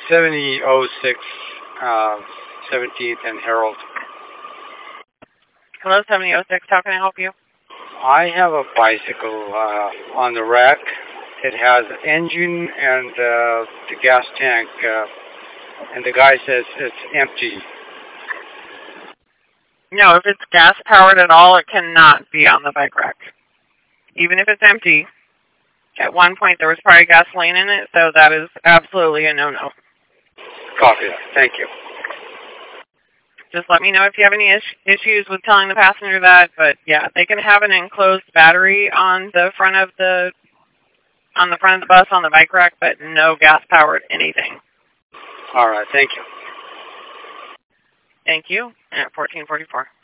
7006 17th and Herald. Hello, 7006. How can I help you? I have a bicycle on the rack. It has an engine and the gas tank, and the guy says it's empty. No, if it's gas powered at all, it cannot be on the bike rack. Even if it's empty, at one point there was probably gasoline in it, so that is absolutely a no-no. Copy that. Thank you. Just let me know if you have any issues with telling the passenger that, but yeah, they can have an enclosed battery on the front of the bus on the bike rack, but no gas-powered anything. All right. Thank you. Thank you. At 1444.